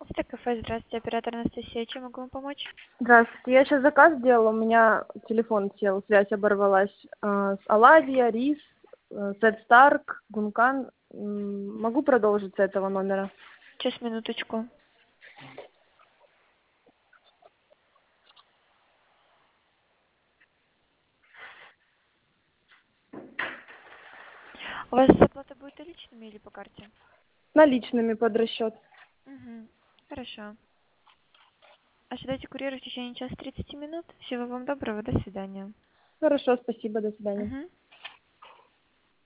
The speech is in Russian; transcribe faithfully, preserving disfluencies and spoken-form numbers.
Это кафе, здравствуйте, оператор Анастасия, чем могу вам помочь? Здравствуйте. Я сейчас заказ сделала, у меня телефон сел, связь оборвалась. А, с Оладья, рис, Сет Старк, Гункан. М, Могу продолжить с этого номера? Сейчас, минуточку. У вас оплата будет наличными или по карте? Наличными под расчет. Угу. Хорошо. Ожидайте курьера в течение часа тридцати минут. Всего вам доброго, до свидания. Хорошо, спасибо, до свидания. Угу.